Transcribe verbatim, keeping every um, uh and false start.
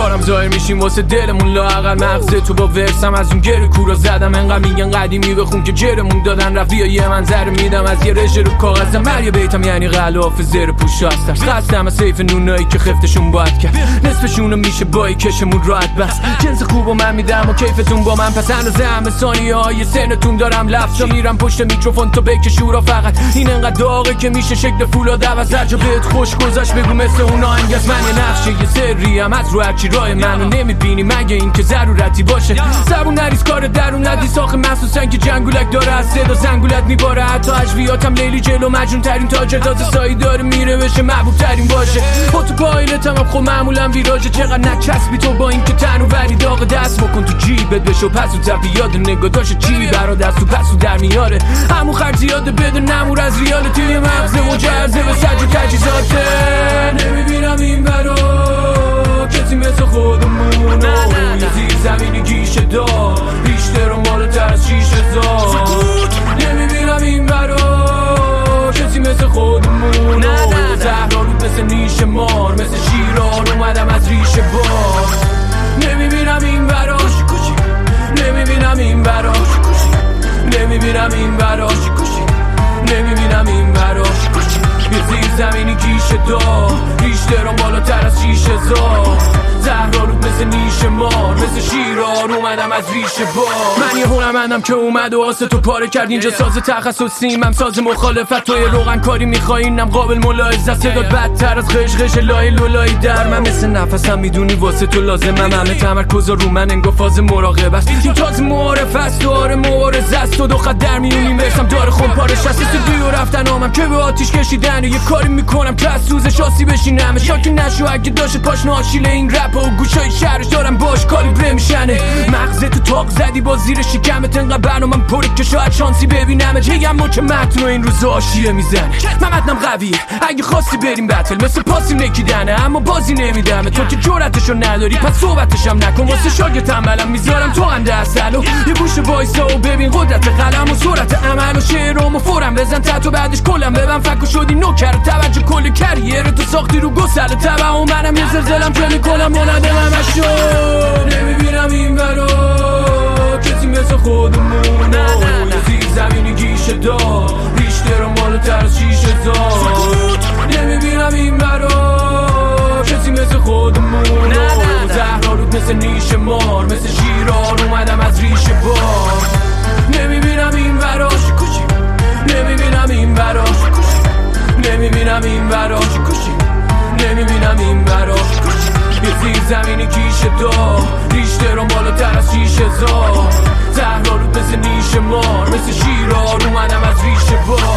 بارم ظاهر میشیم واسه دلمون لااقل مغز تو با ورسم از اون گره کورا زدم انقدر میگن قدیمی بخون که جرمون دادن رفت بیا یه منظر میدم از یه رژه رو کاغذم مر یه بیتم یعنی غلاف زیر پوش هستم خستم از سیف نونایی که خفتشون باید کرد نصفشونو میشه بایی کشمون راحت بس جنس خوب و من میدم و کیفتون با من پس اندازه همه ثانیه های سنتون دارم لفظا میرم پشت میکروفون تو بک شورا فقط این انقدر داغه که میشه شکل فولاد عوض هر جا بهت خوش گذاشت بگو مثل اون آهنگ از من یه نقشه یه سری هم از رو هرچی راه منو نمیبینی مگه این که ضرورتی باشه زبون نریز کار درون ندی ساخه محسوسن که جنگولک داره از صدا زنگولت میباره حتی اجویاتم لیلی جلو مجنون ترین تاجر داز سایی داره میره بشه محبوب ترین باشه با تو پایلتم هم خب معمولا ویراجه چقدر نچسبی تو با این که تنو وری داغ دست بکن تو جیبت بشو پس و تفی یاد نگاه داشت چی برا دست و پس و در میاره همون خرج زیاده بده نمور از ریال توی مغزه و جرزه به سج و تجیزاته نمیبینم این برا کسی مثل خودمونو یه زیر زمینی گیشه دار بیشتر و مالتر از شیش هزار نمیبینم این برا کسی مثل خودمونو زهرا رود مثل نیش مار مثل شیران اومدم از ریشه بار نمیبینم این برا نمیبینم این برا نمیبینم این برا نمیبینم این برا یه زیر زمینی گیشه دار بیشتر و بالاتر از شیش هزار زهرا رود مثل نیش مار مثل شیران اومدم از ریشه بار من یه هنرمندم که اومد و آسه تو پاره کرد اینجا ساز تخصصیم هم ساز مخالفت توی روغن کاری میخوای اینم قابل ملاحظه صدات بدتر از قشقش لای لولای در من مثل نفسم میدونی واسه تو لازمم همه تمرکز رو من انگار فاز مراقبه است این تاز معارف است داره مبارزه است و دو خط در میونیم برسم داره خون پارش هست استودیو رفتن آمم که به آتیش کشیدن یه کاری میکنم که از سوزش آسی بشینم شاکی نشو اگه داشت پاشنه آشیل این رپ و گوشای شهرش دارم باش کالیبره میشنه مغزه تو تاق زدی با زیر شکمت انقدر برنامم پره که شاید شانسی ببینم جگم ما که متن و این روز آشیه میزنه من متنم قویه اگه خواستی بریم بتل مثل پاسی نکیدنه اما بازی نمیدم تو که جرأتشو نداری پس صحبتشم نکن واسه شاگه تنبلم میذارم تو انده اصل و یه گوش وایسا و ببین قدرت قلم و سرعت عمل و شعرام و فورم بزن تحت بعدش کلم ببن فکر شدی نوکر توجه کل کریر تو ساختی رو گسل تبع و منم یه زلزلم که میکنم مانده همش شد نمیبینم این برا کسی مثل خودمونو یه زیر زمینی گیشه دار بیشتر و مالتر از شیش هزار نمیبینم این برا کسی مثل خودمونو زهرا رود مثل نیش مار مثل شیران اومدم از ریشه بار نمیبینم این برا نمیبینم این برا نمیبینم این برا نمیبینم این برا یه زیر زمینی کیشه دار ریشتر و بالاتر از شیش هزار زهرا رود مثل نیش مار مثل شیران اومدم از ریشه بار